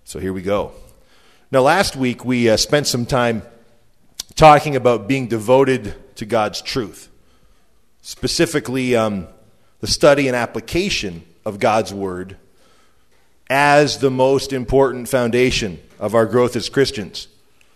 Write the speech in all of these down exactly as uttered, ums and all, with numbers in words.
So here we go. Now, last week we uh, spent some time talking about being devoted to God's truth, specifically um, the study and application of God's Word as the most important foundation of our growth as Christians.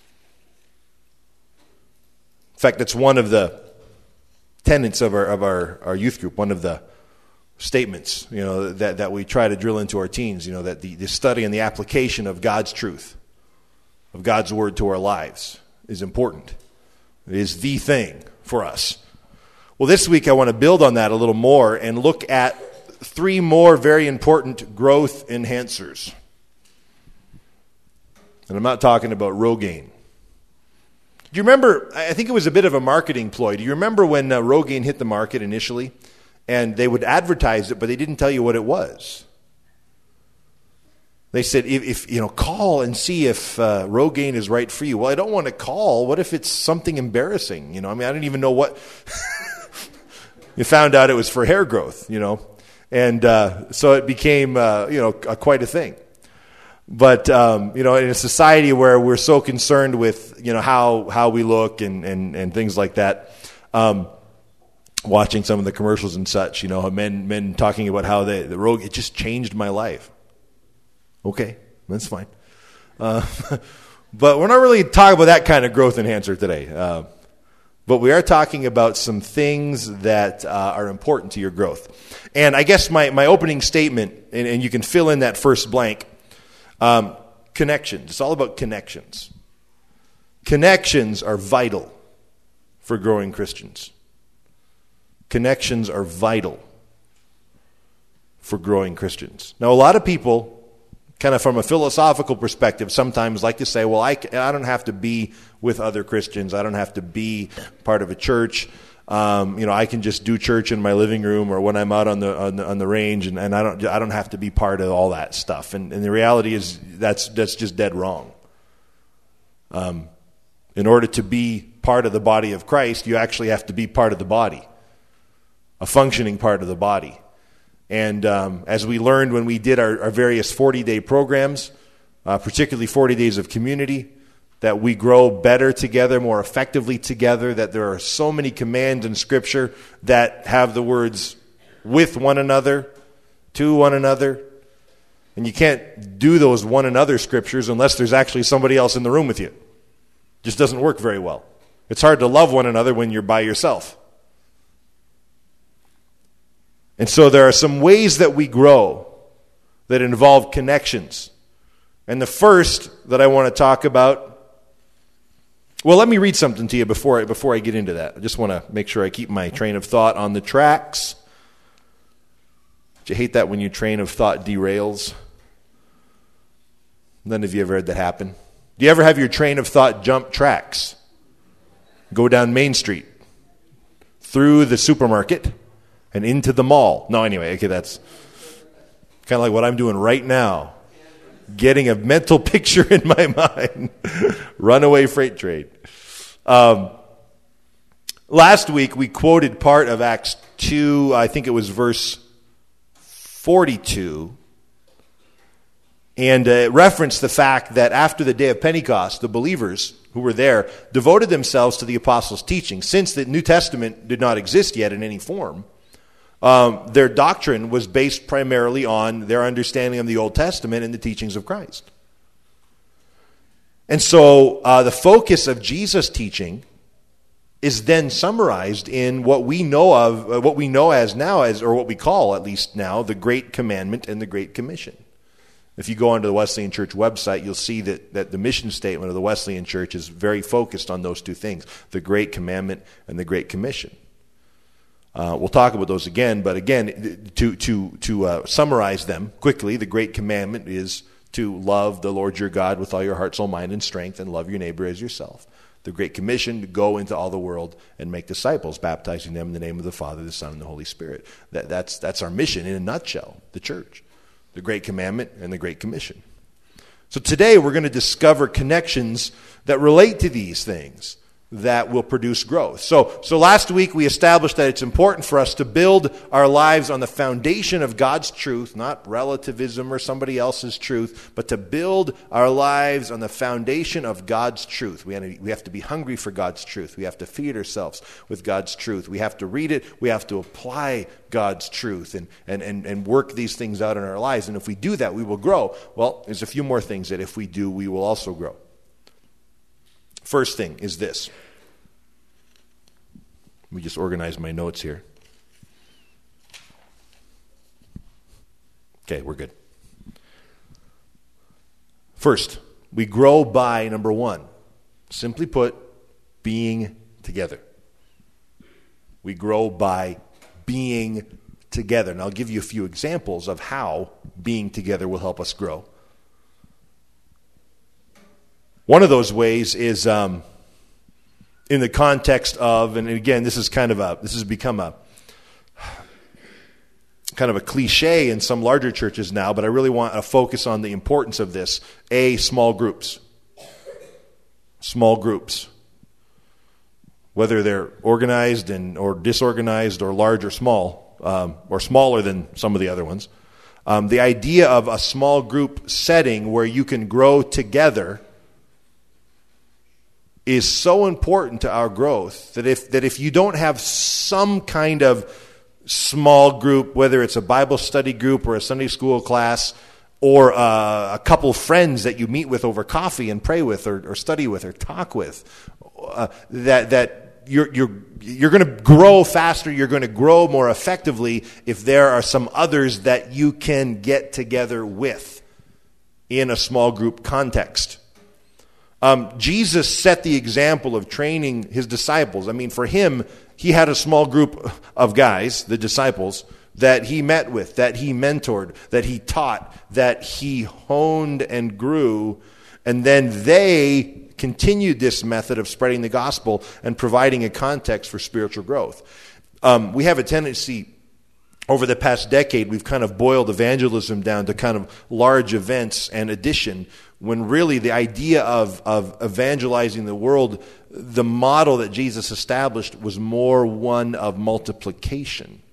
In fact, that's one of the tenets of our of our, our youth group, one of the statements, you know, that, that we try to drill into our teens, you know, that the, the study and the application of God's truth, of God's Word to our lives is important. It is the thing for us. Well, this week I want to build on that a little more and look at three more very important growth enhancers. And I'm not talking about Rogaine. Do you remember, I think it was a bit of a marketing ploy. Do you remember when uh, Rogaine hit the market initially? And they would advertise it, but they didn't tell you what it was. They said, if, if you know, call and see if uh, Rogaine is right for you. Well, I don't want to call. What if it's something embarrassing? You know, I mean, I didn't even know what. You found out it was for hair growth, you know. And uh, so it became, uh, you know, a, quite a thing. But, um, you know, in a society where we're so concerned with, you know, how, how we look and, and, and things like that, um, watching some of the commercials and such, you know, men men talking about how they, the Rogaine, it just changed my life. Okay, that's fine. Uh, but we're not really talking about that kind of growth enhancer today. Uh, but we are talking about some things that uh, are important to your growth. And I guess my, my opening statement, and, and you can fill in that first blank, Um, connections. It's all about connections. Connections are vital for growing Christians. Connections are vital for growing Christians. Now, a lot of people, kind of from a philosophical perspective, sometimes like to say, well, I, I don't have to be with other Christians. I don't have to be part of a church. Um, you know, I can just do church in my living room or when I'm out on the on the, on the range, and, and I don't I don't have to be part of all that stuff. And, and the reality is that's that's just dead wrong. Um, in order to be part of the body of Christ, you actually have to be part of the body, a functioning part of the body. And um, as we learned when we did our, our various forty-day programs, uh, particularly forty days of community, that we grow better together, more effectively together, that there are so many commands in Scripture that have the words with one another, to one another. And you can't do those one another scriptures unless there's actually somebody else in the room with you. It just doesn't work very well. It's hard to love one another when you're by yourself. And so there are some ways that we grow that involve connections. And the first that I want to talk about, well, let me read something to you before I, before I get into that. I just want to make sure I keep my train of thought on the tracks. Do you hate that when your train of thought derails? None of you ever had that happen? Do you ever have your train of thought jump tracks? Go down Main Street, through the supermarket, and into the mall. No, anyway, okay, that's kind of like what I'm doing right now. Getting a mental picture in my mind. Runaway freight train. Um, last week we quoted part of Acts two, I think it was verse forty-two, and uh, referenced the fact that after the day of Pentecost, the believers who were there devoted themselves to the apostles' teaching. Since the New Testament did not exist yet in any form, Um, their doctrine was based primarily on their understanding of the Old Testament and the teachings of Christ. And so uh, the focus of Jesus' teaching is then summarized in what we know of, uh, what we know as now, as or what we call at least now, the Great Commandment and the Great Commission. If you go onto the Wesleyan Church website, you'll see that, that the mission statement of the Wesleyan Church is very focused on those two things, the Great Commandment and the Great Commission. Uh, we'll talk about those again, but again, to to to uh, summarize them quickly, the Great Commandment is to love the Lord your God with all your heart, soul, mind, and strength, and love your neighbor as yourself. The Great Commission to go into all the world and make disciples, baptizing them in the name of the Father, the Son, and the Holy Spirit. That, that's that's our mission in a nutshell, the church. The Great Commandment and the Great Commission. So today we're going to discover connections that relate to these things. that will produce growth. So, so last week we established that it's important for us to build our lives on the foundation of God's truth, not relativism or somebody else's truth, but to build our lives on the foundation of God's truth. We have to, we have to be hungry for God's truth. We have to feed ourselves with God's truth. We have to read it. We have to apply God's truth and, and, and, and work these things out in our lives. And if we do that, we will grow. Well, there's a few more things that if we do, we will also grow. First thing is this. Let me just organize my notes here. Okay, we're good. First, we grow by, number one, simply put, being together. We grow by being together. And I'll give you a few examples of how being together will help us grow. One of those ways is um, in the context of, and again, this is kind of a, this has become a kind of a cliche in some larger churches now, but I really want to focus on the importance of this. A, small groups. Small groups. Whether they're organized and or disorganized or large or small, um, or smaller than some of the other ones. Um, the idea of a small group setting where you can grow together is so important to our growth that if that if you don't have some kind of small group, whether it's a Bible study group or a Sunday school class or uh, a couple friends that you meet with over coffee and pray with or, or study with or talk with, uh, that that you're you're you're going to grow faster, you're going to grow more effectively if there are some others that you can get together with in a small group context. Um, Jesus set the example of training his disciples. I mean, for him, he had a small group of guys, the disciples, that he met with, that he mentored, that he taught, that he honed and grew. And then they continued this method of spreading the gospel and providing a context for spiritual growth. Um, we have a tendency, over the past decade, we've kind of boiled evangelism down to kind of large events and addition, when really the idea of, of evangelizing the world, the model that Jesus established was more one of multiplication.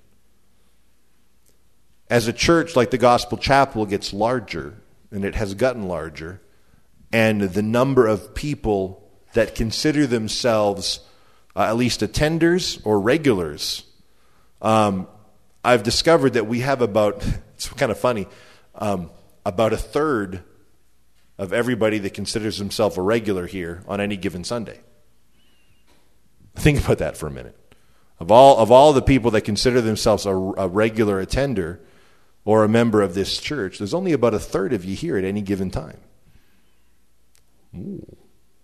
As a church like the Gospel Chapel gets larger, and it has gotten larger, and the number of people that consider themselves uh, at least attenders or regulars, um, I've discovered that we have about, it's kind of funny, um, about a third of everybody that considers himself a regular here on any given Sunday. Think about that for a minute. Of all of all the people that consider themselves a, a regular attender or a member of this church, there's only about a third of you here at any given time. Ooh.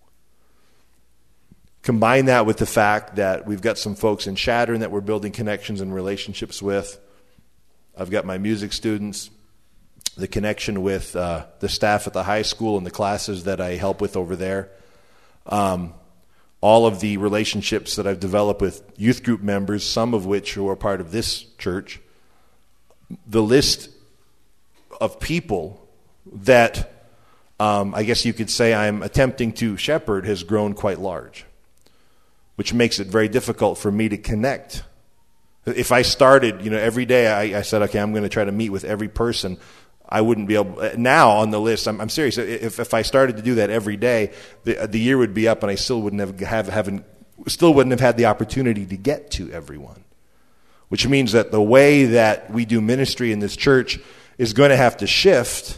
Combine that with the fact that we've got some folks in Chadron that we're building connections and relationships with. I've got my music students, the connection with uh, the staff at the high school and the classes that I help with over there. Um, all of the relationships that I've developed with youth group members, some of which who are part of this church. The list of people that um, I guess you could say I'm attempting to shepherd has grown quite large, which makes it very difficult for me to connect. If I started, you know, every day I, I said, okay, I'm going to try to meet with every person, I wouldn't be able, now on the list, I'm, I'm serious, if, if I started to do that every day, the, the year would be up and I still wouldn't have, have haven't, still wouldn't have had the opportunity to get to everyone. Which means that the way that we do ministry in this church is going to have to shift,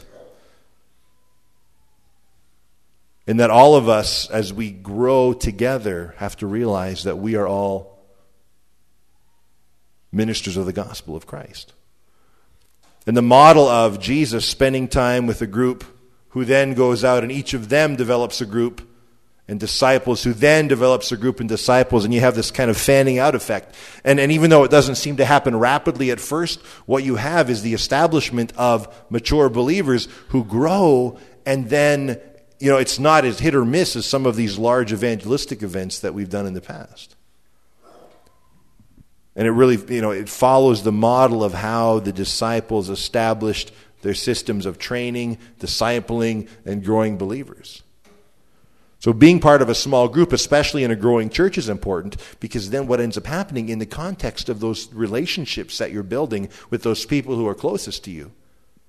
and that all of us, as we grow together, have to realize that we are all ministers of the gospel of Christ. And the model of Jesus spending time with a group who then goes out and each of them develops a group and disciples who then develops a group and disciples, and you have this kind of fanning out effect. And, and even though it doesn't seem to happen rapidly at first, what you have is the establishment of mature believers who grow, and then, you know, it's not as hit or miss as some of these large evangelistic events that we've done in the past. And it really, you know, it follows the model of how the disciples established their systems of training, discipling, and growing believers. So being part of a small group, especially in a growing church, is important, because then what ends up happening in the context of those relationships that you're building with those people who are closest to you,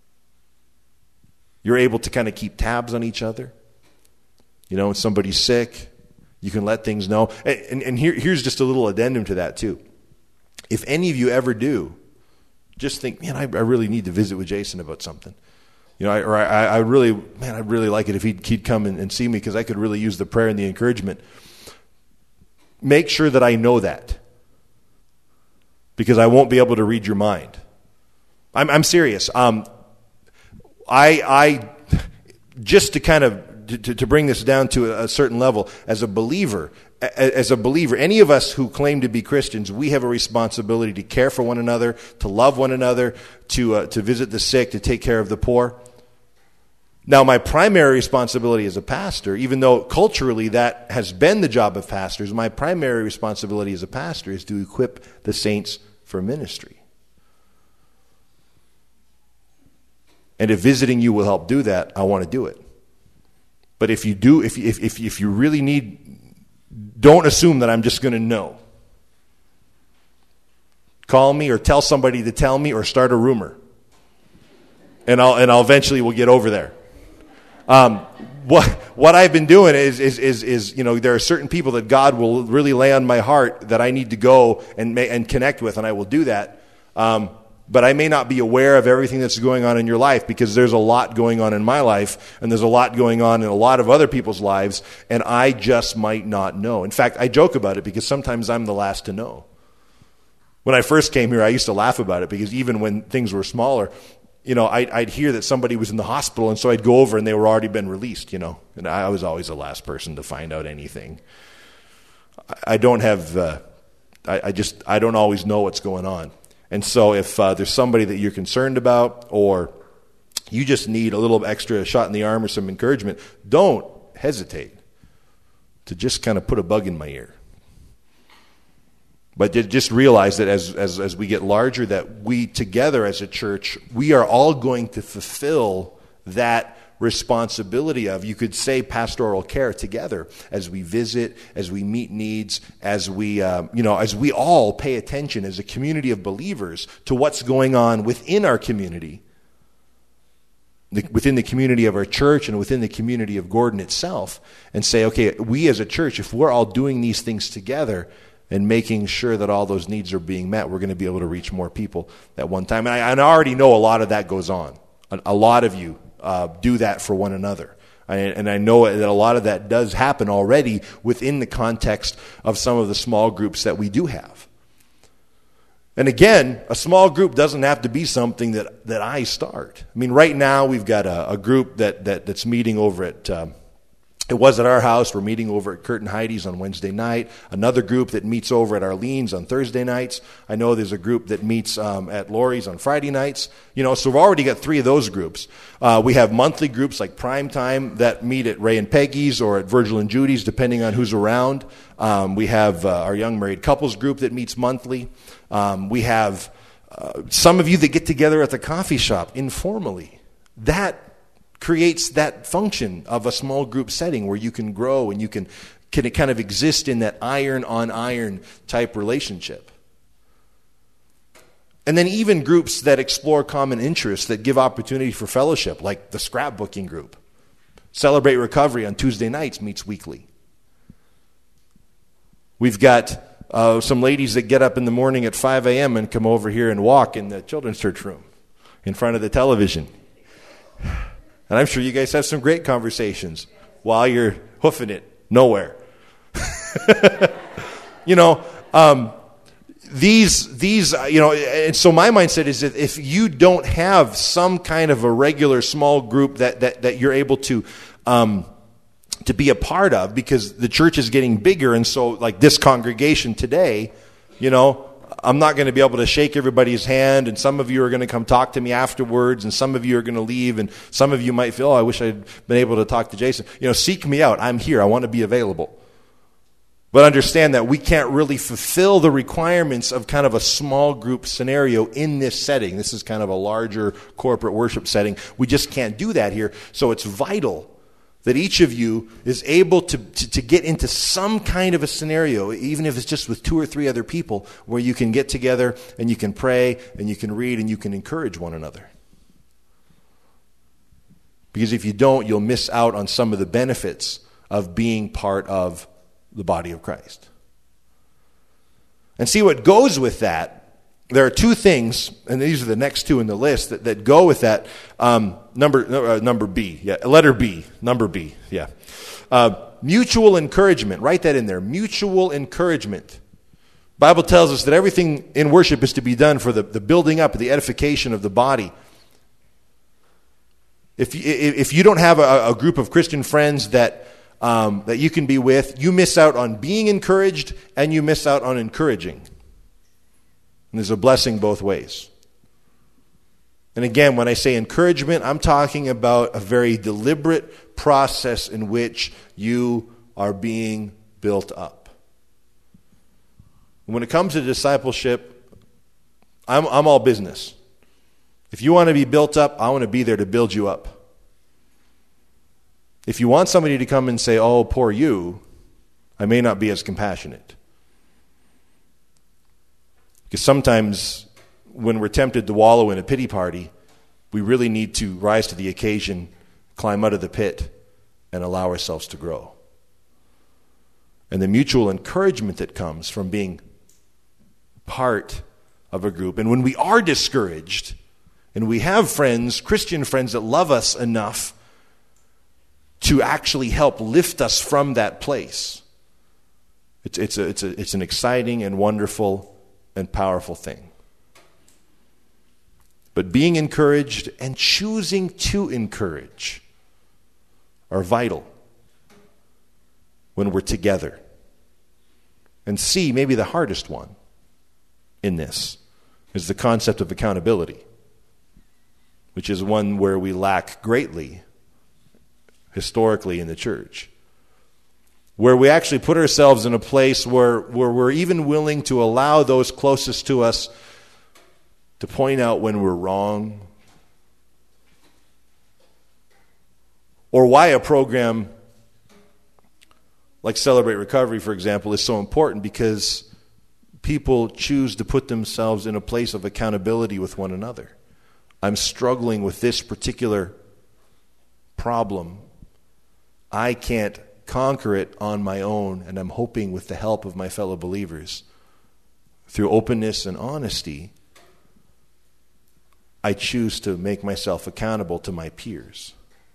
you're able to kind of keep tabs on each other. You know, when somebody's sick, you can let things know. And, and, and here, here's just a little addendum to that too. If any of you ever do, just think, man, I, I really need to visit with Jason about something. You know, I, or I, I really, man, I'd really like it if he'd, he'd come and, and see me, because I could really use the prayer and the encouragement. Make sure that I know that, because I won't be able to read your mind. I'm, I'm serious. Um, I, I, just to kind of to, to bring this down to a, a certain level, as a believer, as a believer, any of us who claim to be Christians, we have a responsibility to care for one another, to love one another, to uh, to visit the sick, to take care of the poor. Now, my primary responsibility as a pastor, even though culturally that has been the job of pastors, my primary responsibility as a pastor is to equip the saints for ministry. And if visiting you will help do that, I want to do it. But if you do, if if if, if you really need, don't assume that I'm just going to know. Call me or tell somebody to tell me, or start a rumor, and I'll and I'll eventually will get over there. Um, what what I've been doing is is is is you know, there are certain people that God will really lay on my heart that I need to go and ma- and connect with, and I will do that. Um, but I may not be aware of everything that's going on in your life, because there's a lot going on in my life, and there's a lot going on in a lot of other people's lives, and I just might not know. In fact, I joke about it because sometimes I'm the last to know. When I first came here, I used to laugh about it, because even when things were smaller, you know, I'd, I'd hear that somebody was in the hospital, and so I'd go over and they were already been released, you know. And I was always the last person to find out anything. I don't have, uh, I, I just, I don't always know what's going on. And so if uh, there's somebody that you're concerned about, or you just need a little extra shot in the arm or some encouragement, don't hesitate to just kind of put a bug in my ear. But just realize that as, as as we get larger, that we together as a church, we are all going to fulfill that responsibility of, you could say, pastoral care together, as we visit, as we meet needs, as we uh, you know, as we all pay attention as a community of believers to what's going on within our community, the, within the community of our church and within the community of Gordon itself, and say, okay, we as a church, if we're all doing these things together and making sure that all those needs are being met, we're going to be able to reach more people at one time. And I, and I already know a lot of that goes on. A, a lot of you uh, do that for one another. I, and I know that a lot of that does happen already within the context of some of the small groups that we do have. And again, a small group doesn't have to be something that, that I start. I mean, right now we've got a, a group that, that that's meeting over at... Um, It was at our house. We're meeting over at Kurt and Heidi's on Wednesday night. Another group that meets over at Arlene's on Thursday nights. I know there's a group that meets um, at Lori's on Friday nights. You know, so we've already got three of those groups. Uh, we have monthly groups like Prime Time that meet at Ray and Peggy's or at Virgil and Judy's, depending on who's around. Um, we have uh, our young married couples group that meets monthly. Um, we have uh, some of you that get together at the coffee shop informally. That creates that function of a small group setting where you can grow and you can, can kind of exist in that iron on iron type relationship. And then even groups that explore common interests, that give opportunity for fellowship, like the scrapbooking group. Celebrate Recovery on Tuesday nights meets weekly. We've got uh, some ladies that get up in the morning at five a.m. and come over here and walk in the children's church room in front of the television. And I'm sure you guys have some great conversations while you're hoofing it nowhere. you know, um, these, these, you know, and so my mindset is that if you don't have some kind of a regular small group that, that, that you're able to, um, to be a part of, because the church is getting bigger, and so like this congregation today, you know, I'm not going to be able to shake everybody's hand, and some of you are going to come talk to me afterwards, and some of you are going to leave, and some of you might feel, oh, I wish I'd been able to talk to Jason. You know, seek me out. I'm here. I want to be available. But understand that we can't really fulfill the requirements of kind of a small group scenario in this setting. This is kind of a larger corporate worship setting. We just can't do that here. So it's vital that each of you is able to, to, to get into some kind of a scenario, even if it's just with two or three other people, where you can get together and you can pray and you can read and you can encourage one another. Because if you don't, you'll miss out on some of the benefits of being part of the body of Christ. And see what goes with that. There are two things, and these are the next two in the list, that, that go with that. Um, number uh, number B, yeah, letter B, number B, yeah. Uh, mutual encouragement, write that in there. Mutual encouragement. Bible tells us that everything in worship is to be done for the, the building up, the edification of the body. If you, if you don't have a, a group of Christian friends that um, that you can be with, you miss out on being encouraged and you miss out on encouraging. And there's a blessing both ways. And again, when I say encouragement, I'm talking about a very deliberate process in which you are being built up. When it comes to discipleship, I'm, I'm all business. If you want to be built up, I want to be there to build you up. If you want somebody to come and say, oh, poor you, I may not be as compassionate. Because sometimes when we're tempted to wallow in a pity party, we really need to rise to the occasion, climb out of the pit, and allow ourselves to grow. And the mutual encouragement that comes from being part of a group. And when we are discouraged, and we have friends, Christian friends, that love us enough to actually help lift us from that place, it's, it's, a, it's, a, it's an exciting and wonderful and powerful thing. But being encouraged and choosing to encourage are vital when we're together. And C, maybe the hardest one in this, is the concept of accountability, which is one where we lack greatly historically in the church. Where we actually put ourselves in a place where, where we're even willing to allow those closest to us to point out when we're wrong. Or why a program like Celebrate Recovery, for example, is so important, because people choose to put themselves in a place of accountability with one another. I'm struggling with this particular problem. I can't conquer it on my own, and I'm hoping with the help of my fellow believers, through openness and honesty, I choose to make myself accountable to my peers.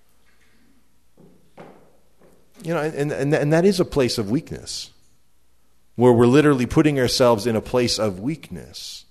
You know, and, and, and that is a place of weakness, where we're literally putting ourselves in a place of weakness.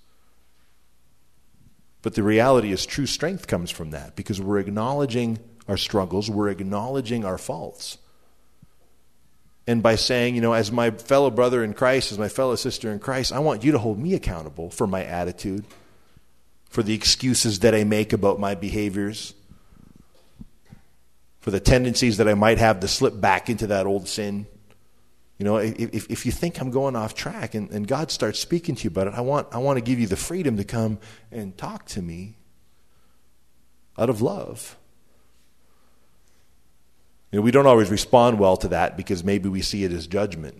But the reality is true strength comes from that, because we're acknowledging our struggles, we're acknowledging our faults. And by saying, you know, as my fellow brother in Christ, as my fellow sister in Christ, I want you to hold me accountable for my attitude, for the excuses that I make about my behaviors, for the tendencies that I might have to slip back into that old sin. You know, if, if you think I'm going off track and, and God starts speaking to you about it, I want, I want to give you the freedom to come and talk to me out of love. You know, we don't always respond well to that because maybe we see it as judgment.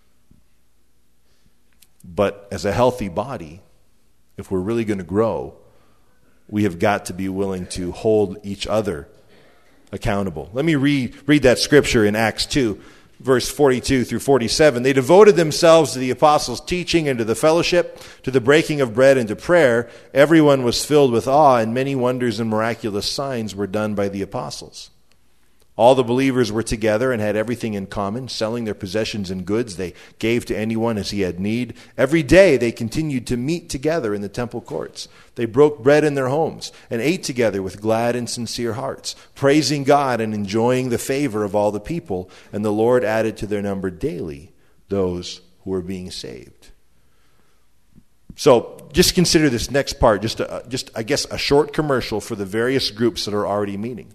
But as a healthy body, if we're really going to grow, we have got to be willing to hold each other accountable. Let me read, read that scripture in Acts two, verse forty-two through forty-seven. They devoted themselves to the apostles' teaching and to the fellowship, to the breaking of bread and to prayer. Everyone was filled with awe, and many wonders and miraculous signs were done by the apostles. All the believers were together and had everything in common, selling their possessions and goods they gave to anyone as he had need. Every day they continued to meet together in the temple courts. They broke bread in their homes and ate together with glad and sincere hearts, praising God and enjoying the favor of all the people. And the Lord added to their number daily those who were being saved. So just consider this next part, just, a, just I guess, a short commercial for the various groups that are already meeting.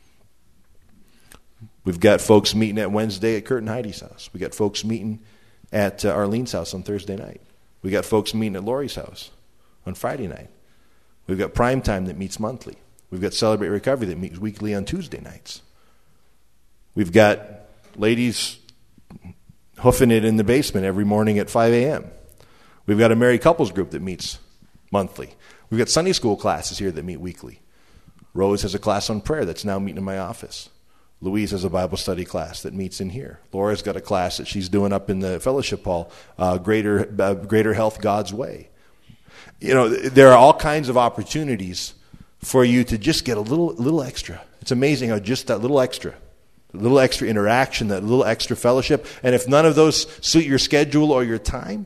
We've got folks meeting at Wednesday at Kurt and Heidi's house. We got folks meeting at uh, Arlene's house on Thursday night. We got folks meeting at Lori's house on Friday night. We've got Prime Time that meets monthly. We've got Celebrate Recovery that meets weekly on Tuesday nights. We've got ladies hoofing it in the basement every morning at five a.m. We've got a married couples group that meets monthly. We've got Sunday school classes here that meet weekly. Rose has a class on prayer that's now meeting in my office. Louise has a Bible study class that meets in here. Laura's got a class that she's doing up in the fellowship hall, uh, Greater uh, Greater Health God's Way. You know, there are all kinds of opportunities for you to just get a little little extra. It's amazing how just that little extra, a little extra interaction, that little extra fellowship, and if none of those suit your schedule or your time,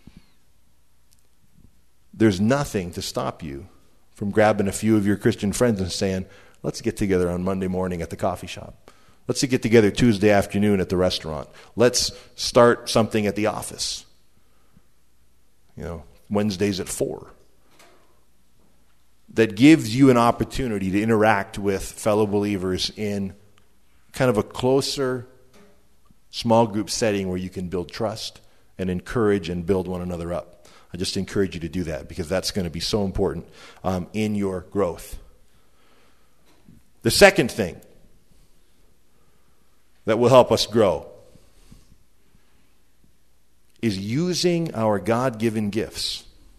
there's nothing to stop you from grabbing a few of your Christian friends and saying, let's get together on Monday morning at the coffee shop. Let's get together Tuesday afternoon at the restaurant. Let's start something at the office. You know, Wednesdays at four. That gives you an opportunity to interact with fellow believers in kind of a closer, small group setting where you can build trust and encourage and build one another up. I just encourage you to do that because that's going to be so important um, in your growth. The second thing that will help us grow is using our God-given gifts.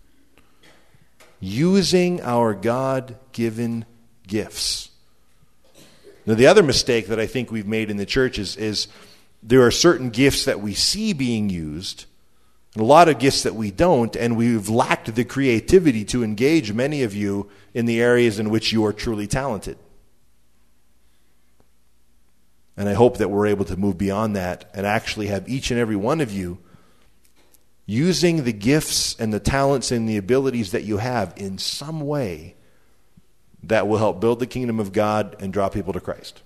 Using our God-given gifts. Now, the other mistake that I think we've made in the church is, is there are certain gifts that we see being used, and a lot of gifts that we don't, and we've lacked the creativity to engage many of you in the areas in which you are truly talented. And I hope that we're able to move beyond that and actually have each and every one of you using the gifts and the talents and the abilities that you have in some way that will help build the kingdom of God and draw people to Christ.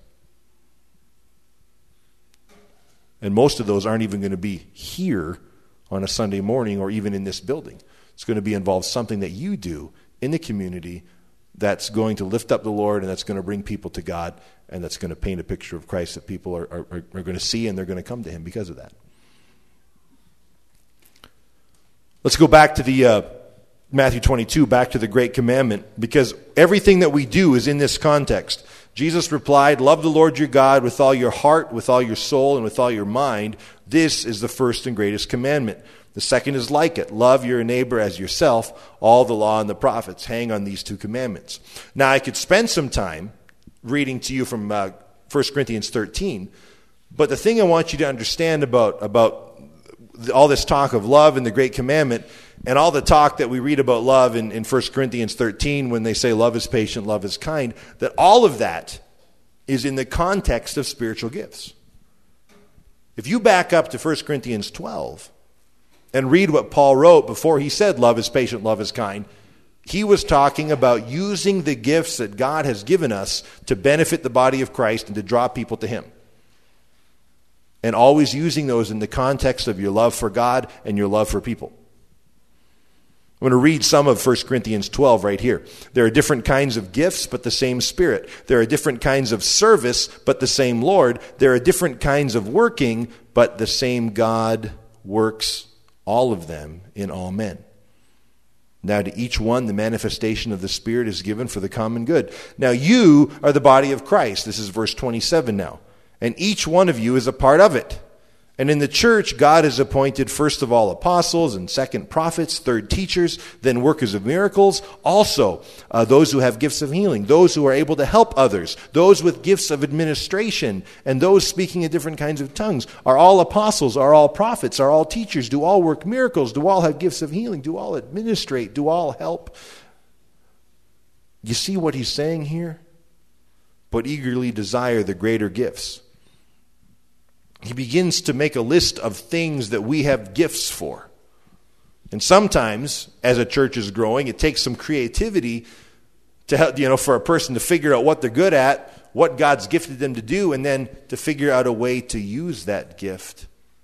And most of those aren't even going to be here on a Sunday morning or even in this building. It's going to be involve something that you do in the community that's going to lift up the Lord and that's going to bring people to God and that's going to paint a picture of Christ that people are, are, are going to see and they're going to come to Him because of that. Let's go back to the uh, Matthew twenty-two, back to the Great Commandment, because everything that we do is in this context. Jesus replied, love the Lord your God with all your heart, with all your soul, and with all your mind. This is the first and greatest commandment. The second is like it. Love your neighbor as yourself. All the law and the prophets hang on these two commandments. Now, I could spend some time reading to you from uh, First Corinthians thirteen, but the thing I want you to understand about, about all this talk of love and the great commandment and all the talk that we read about love in, in First Corinthians thirteen when they say love is patient, love is kind, that all of that is in the context of spiritual gifts. If you back up to First Corinthians twelve and read what Paul wrote before he said love is patient, love is kind, he was talking about using the gifts that God has given us to benefit the body of Christ and to draw people to Him. And always using those in the context of your love for God and your love for people. I'm going to read some of First Corinthians twelve right here. There are different kinds of gifts, but the same Spirit. There are different kinds of service, but the same Lord. There are different kinds of working, but the same God works all of them in all men. Now to each one the manifestation of the Spirit is given for the common good. Now you are the body of Christ. This is verse twenty-seven now. And each one of you is a part of it. And in the church, God has appointed first of all apostles, and second prophets, third teachers, then workers of miracles. Also, uh, those who have gifts of healing, those who are able to help others, those with gifts of administration, and those speaking in different kinds of tongues. Are all apostles, are all prophets, are all teachers, do all work miracles, do all have gifts of healing, do all administrate, do all help. You see what he's saying here? But eagerly desire the greater gifts. He begins to make a list of things that we have gifts for. And sometimes, as a church is growing, it takes some creativity to help, you know, for a person to figure out what they're good at, what God's gifted them to do, and then to figure out a way to use that gift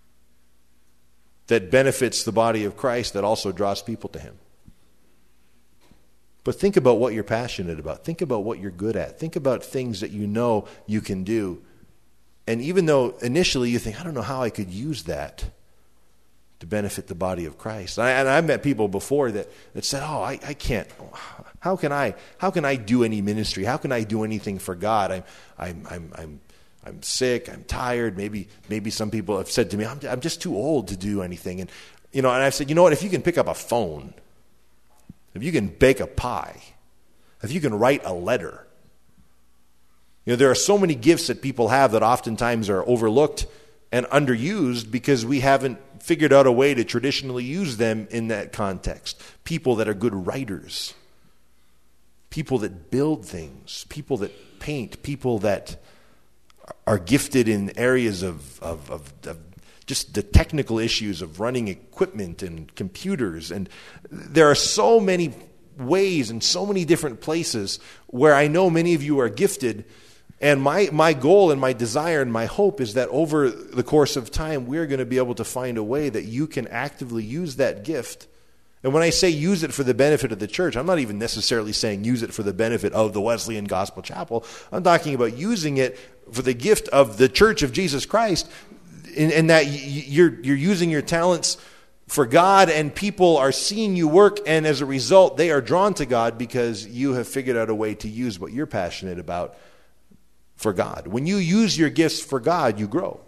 that benefits the body of Christ, that also draws people to Him. But think about what you're passionate about. Think about what you're good at. Think about things that you know you can do. And even though initially you think, I don't know how I could use that to benefit the body of Christ. And, I, and I've met people before that, that said, oh, I, I can't. How can I how can I do any ministry? How can I do anything for God? I'm I'm I'm I'm I'm sick, I'm tired. Maybe maybe some people have said to me, I'm, I'm just too old to do anything. And, you know, and I've said, you know what, if you can pick up a phone, if you can bake a pie, if you can write a letter, you know, there are so many gifts that people have that oftentimes are overlooked and underused because we haven't figured out a way to traditionally use them in that context. People that are good writers, people that build things, people that paint, people that are gifted in areas of, of, of, of just the technical issues of running equipment and computers. And there are so many ways and so many different places where I know many of you are gifted. And my, my goal and my desire and my hope is that over the course of time, we're going to be able to find a way that you can actively use that gift. And when I say use it for the benefit of the church, I'm not even necessarily saying use it for the benefit of the Wesleyan Gospel Chapel. I'm talking about using it for the gift of the Church of Jesus Christ, in, in that you're, you're using your talents for God, and people are seeing you work, and as a result, they are drawn to God because you have figured out a way to use what you're passionate about for God. When you use your gifts for God, you grow.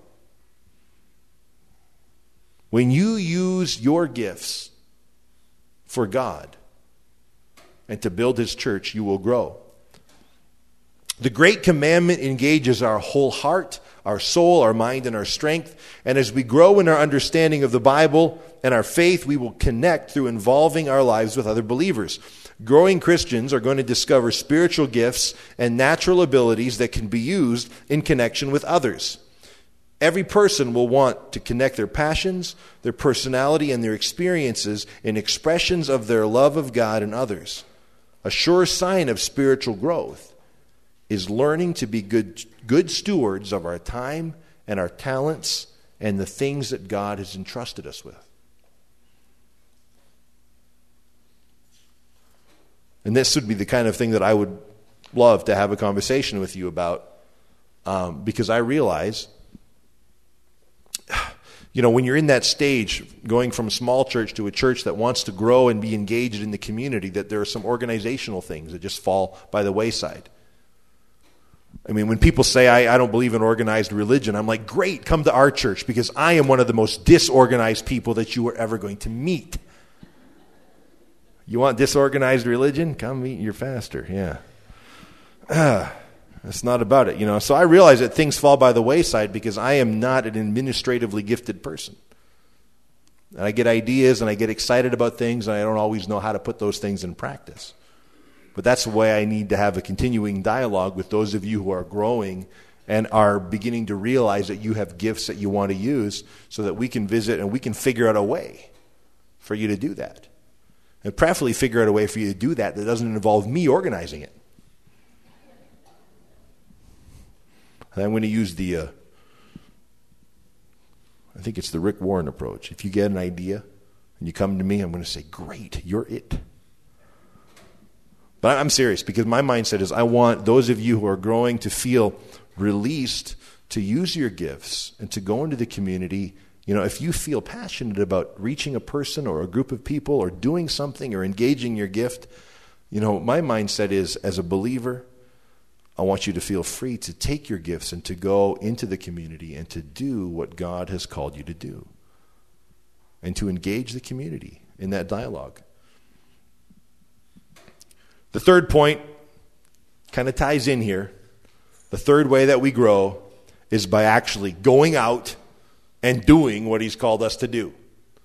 When you use your gifts for God and to build His church, you will grow. The Great Commandment engages our whole heart, our soul, our mind, and our strength. And as we grow in our understanding of the Bible and our faith, we will connect through involving our lives with other believers. Growing Christians are going to discover spiritual gifts and natural abilities that can be used in connection with others. Every person will want to connect their passions, their personality, and their experiences in expressions of their love of God and others. A sure sign of spiritual growth is learning to be good, good stewards of our time and our talents and the things that God has entrusted us with. And this would be the kind of thing that I would love to have a conversation with you about, um, because I realize, you know, when you're in that stage, going from a small church to a church that wants to grow and be engaged in the community, that there are some organizational things that just fall by the wayside. I mean, when people say, I, I don't believe in organized religion, I'm like, great, come to our church, because I am one of the most disorganized people that you are ever going to meet. You want disorganized religion? Come meet your pastor, yeah. Ah, that's not about it, you know. So I realize that things fall by the wayside because I am not an administratively gifted person. And I get ideas and I get excited about things and I don't always know how to put those things in practice. But that's the way I need to have a continuing dialogue with those of you who are growing and are beginning to realize that you have gifts that you want to use, so that we can visit and we can figure out a way for you to do that. And preferably figure out a way for you to do that that doesn't involve me organizing it. And I'm going to use the, uh, I think it's the Rick Warren approach. If you get an idea and you come to me, I'm going to say, great, you're it. But I'm serious, because my mindset is I want those of you who are growing to feel released to use your gifts and to go into the community. You know, if you feel passionate about reaching a person or a group of people or doing something or engaging your gift, you know, my mindset is, as a believer, I want you to feel free to take your gifts and to go into the community and to do what God has called you to do, and to engage the community in that dialogue. The third point kind of ties in here. The third way that we grow is by actually going out and doing what He's called us to do.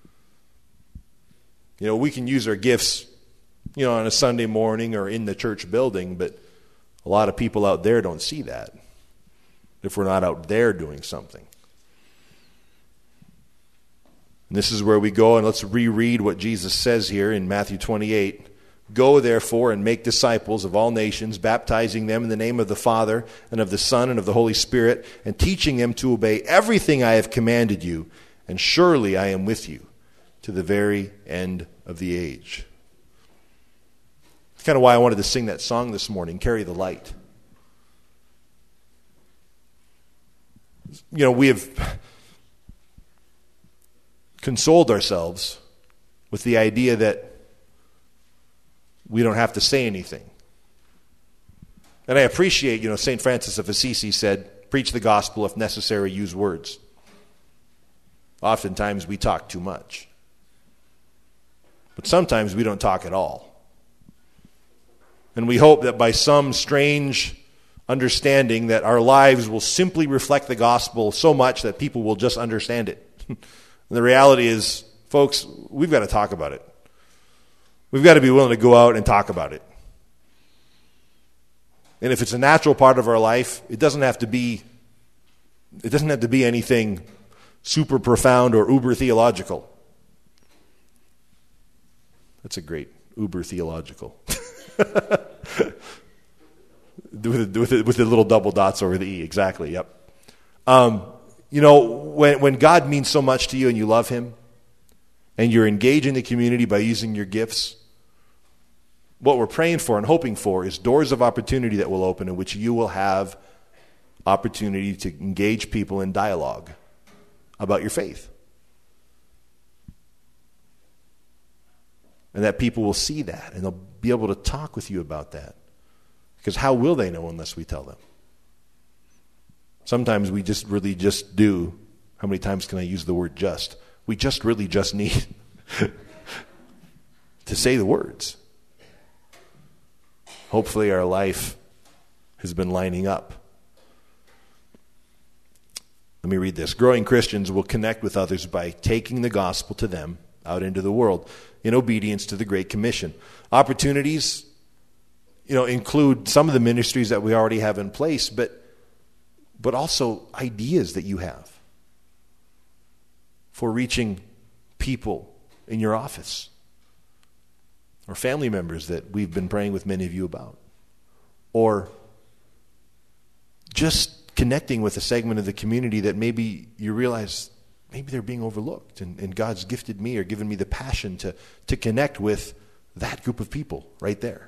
You know, we can use our gifts, you know, on a Sunday morning or in the church building, but a lot of people out there don't see that if we're not out there doing something. And this is where we go, and let's reread what Jesus says here in Matthew twenty-eight. Go, therefore, and make disciples of all nations, baptizing them in the name of the Father and of the Son and of the Holy Spirit, and teaching them to obey everything I have commanded you, and surely I am with you to the very end of the age. That's kind of why I wanted to sing that song this morning, Carry the Light. You know, we have consoled ourselves with the idea that we don't have to say anything. And I appreciate, you know, Saint Francis of Assisi said, preach the gospel, if necessary, use words. Oftentimes we talk too much. But sometimes we don't talk at all. And we hope that by some strange understanding that our lives will simply reflect the gospel so much that people will just understand it. And the reality is, folks, we've got to talk about it. We've got to be willing to go out and talk about it. And if it's a natural part of our life, it doesn't have to be it doesn't have to be anything super profound or uber theological. That's a great uber theological. with, the, with, the, with the little double dots over the E, exactly, yep. Um, you know, when, when God means so much to you and you love him, and you're engaging the community by using your gifts, what we're praying for and hoping for is doors of opportunity that will open in which you will have opportunity to engage people in dialogue about your faith. And that people will see that, and they'll be able to talk with you about that. Because how will they know unless we tell them? Sometimes we just really just do. How many times can I use the word just? We just really just need to say the words. Hopefully our life has been lining up. Let me read this. Growing Christians will connect with others by taking the gospel to them out into the world in obedience to the Great Commission. Opportunities, you know, include some of the ministries that we already have in place, but but also ideas that you have for reaching people in your office or family members that we've been praying with many of you about, or just connecting with a segment of the community that maybe you realize maybe they're being overlooked, and, and God's gifted me or given me the passion to, to connect with that group of people right there.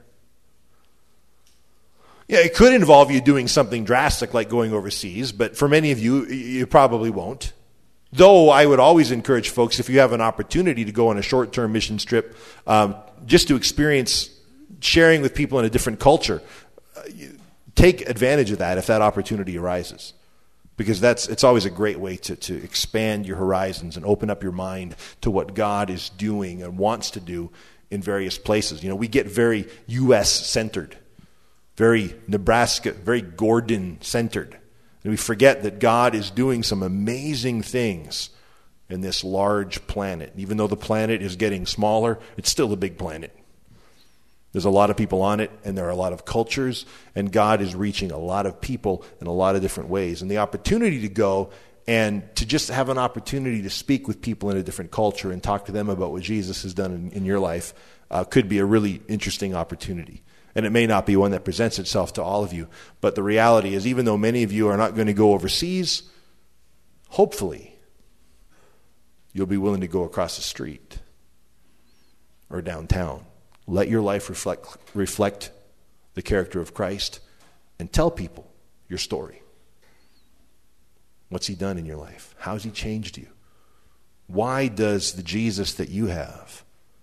Yeah, it could involve you doing something drastic like going overseas, but for many of you, you probably won't. Though I would always encourage folks, if you have an opportunity to go on a short-term mission trip, um, just to experience sharing with people in a different culture, uh, take advantage of that if that opportunity arises. Because that's it's always a great way to, to expand your horizons and open up your mind to what God is doing and wants to do in various places. You know, we get very U S-centered, very Nebraska, very Gordon-centered. And we forget that God is doing some amazing things in this large planet. Even though the planet is getting smaller, it's still a big planet. There's a lot of people on it, and there are a lot of cultures, and God is reaching a lot of people in a lot of different ways. And the opportunity to go and to just have an opportunity to speak with people in a different culture and talk to them about what Jesus has done in, in your life uh, could be a really interesting opportunity. And it may not be one that presents itself to all of you, but the reality is, even though many of you are not going to go overseas, hopefully you'll be willing to go across the street or downtown. Let your life reflect, reflect the character of Christ, and tell people your story. What's he done in your life? How has he changed you? Why does the Jesus that you have,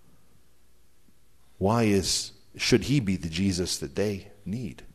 why is should he be the Jesus that they need?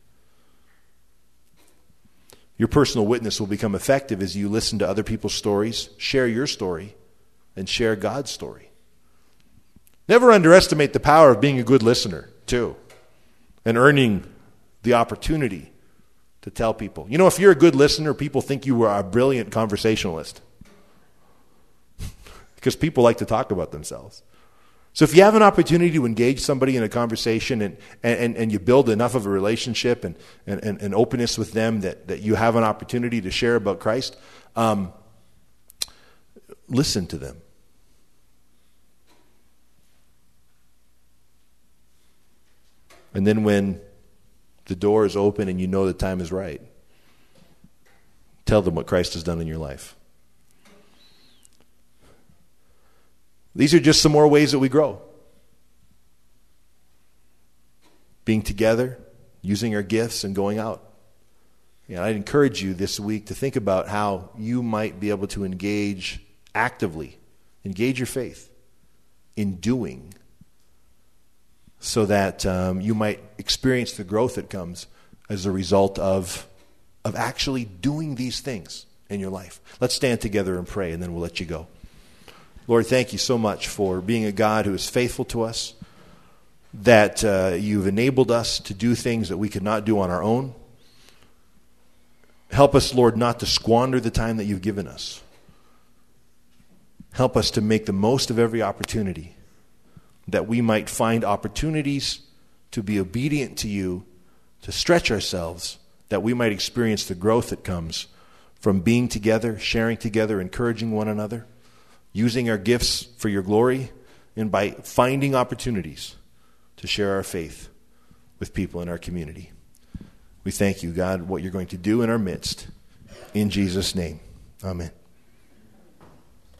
Your personal witness will become effective as you listen to other people's stories, share your story, and share God's story. Never underestimate the power of being a good listener, too, and earning the opportunity to tell people. You know, if you're a good listener, people think you are a brilliant conversationalist. Because people like to talk about themselves. So if you have an opportunity to engage somebody in a conversation and, and, and you build enough of a relationship and, and, and, and openness with them that, that you have an opportunity to share about Christ, um, listen to them. And then when the door is open and you know the time is right, tell them what Christ has done in your life. These are just some more ways that we grow. Being together, using our gifts, and going out. And I'd encourage you this week to think about how you might be able to engage actively, engage your faith in doing, so that um, you might experience the growth that comes as a result of of actually doing these things in your life. Let's stand together and pray, and then we'll let you go. Lord, thank you so much for being a God who is faithful to us, that uh, you've enabled us to do things that we could not do on our own. Help us, Lord, not to squander the time that you've given us. Help us to make the most of every opportunity, that we might find opportunities to be obedient to you, to stretch ourselves, that we might experience the growth that comes from being together, sharing together, encouraging one another, using our gifts for your glory, and by finding opportunities to share our faith with people in our community. We thank you, God, what you're going to do in our midst. In Jesus' name, amen.